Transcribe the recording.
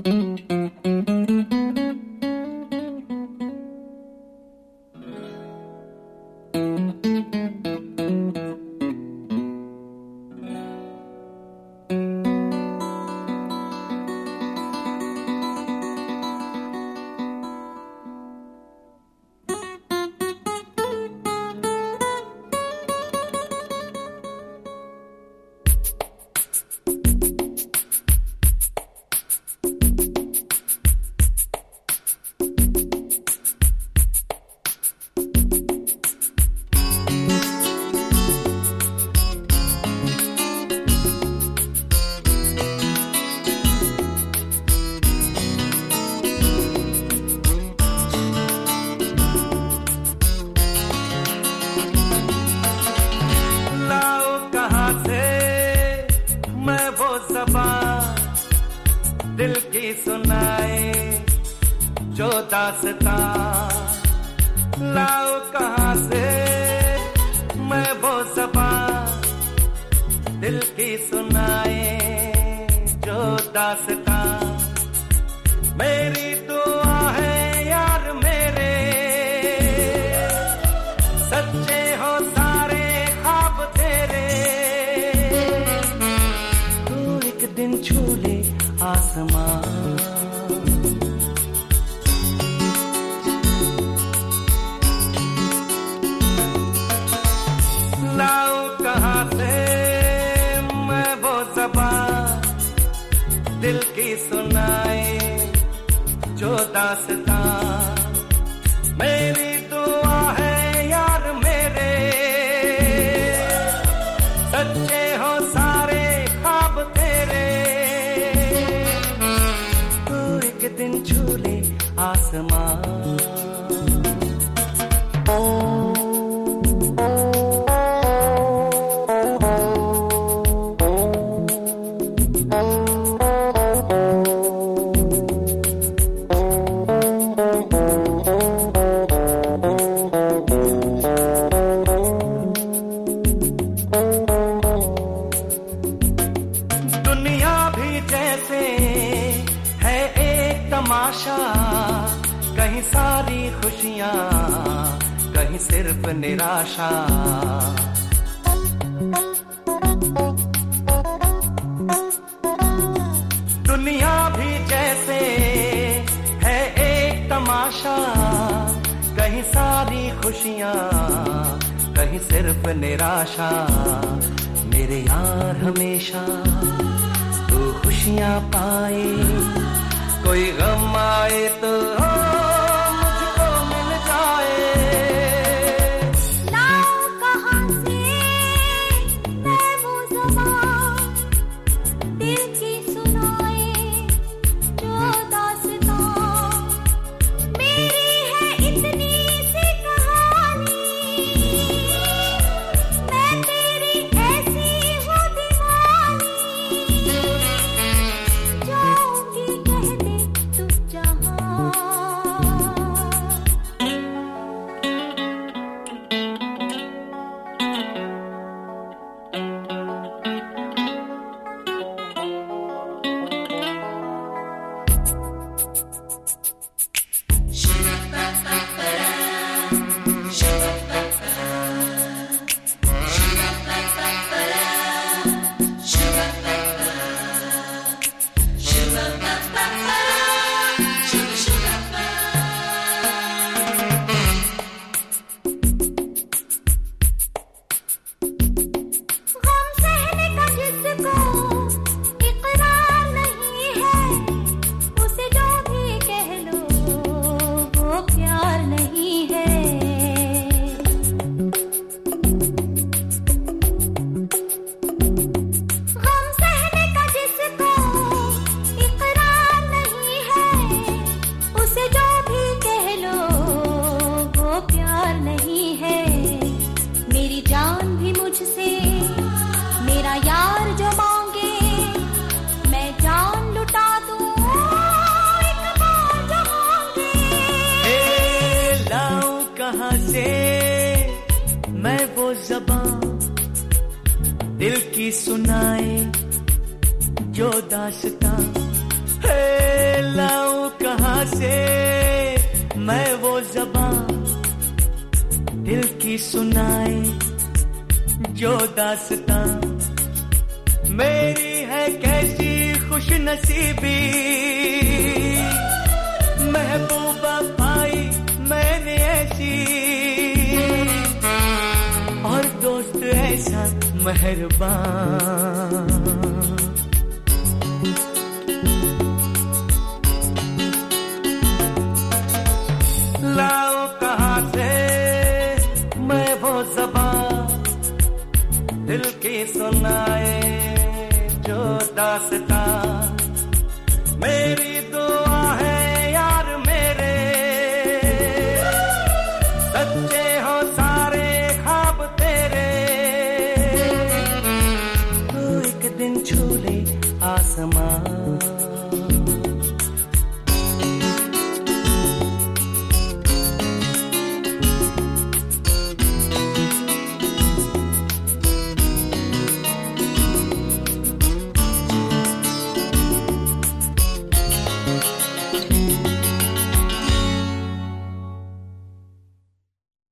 दिल की सुनाए जो दास्तां, लाओ कहाँ से मैं वो ज़बान दिल की सुनाए जो दास्तां। मेरी दुआ है यार मेरे सच्चे हो सारे ख्वाब तेरे, तू एक दिन छू ले आसमान। लाओ कहाँ से मैं वो ज़बान दिल की सुनाए जो दास्तां। मेरी दुआ है यार मेरे सच्चे हो सारे ख्वाब तेरे, तू एक दिन छू ले आसमान। कहीं सारी खुशियाँ कहीं सिर्फ निराशा, दुनिया भी जैसे है एक तमाशा। कहीं सारी खुशियाँ कहीं सिर्फ निराशा। मेरे यार हमेशा तू खुशियाँ पाए, कोई गम आए तो मुझको मिल जाए। लाओ कहाँ से मैं वो ज़बान दिल की सुनाए जो दास्तां। मेरी है इतनी सी कहानी, मैं तेरी ऐसी हूँ दीवानी। जाऊंगी कह दे तू जहाँ। गम सहने का जिसको इकरार नहीं है, उसे जो भी कह लो वो प्यार नहीं है। गम सहने का जिसको इकरार नहीं है, उसे जो भी कह लो वो प्यार नहीं है। मेरी जान भी मुझसे मेरा यार जो मांगे, मैं जान लुटा दूं एक बार जो मांगे। लाऊं कहाँ से मैं वो ज़बान दिल की सुनाए जो दास्तां। कहाँ से मैं वो ज़बान दिल की सुनाए जो दास्तां मेरी है कैसी खुश नसीबी। महबूबा पाई मैंने ऐसी और दोस्त ऐसा मेहरबान। लाओ कहाँ से मैं वो ज़बान दिल की सुनाए जो दास्तां मेरी दुआ है यार मेरे सच्चे हो सारे ख्वाब तेरे। तो एक दिन छू ले आसमां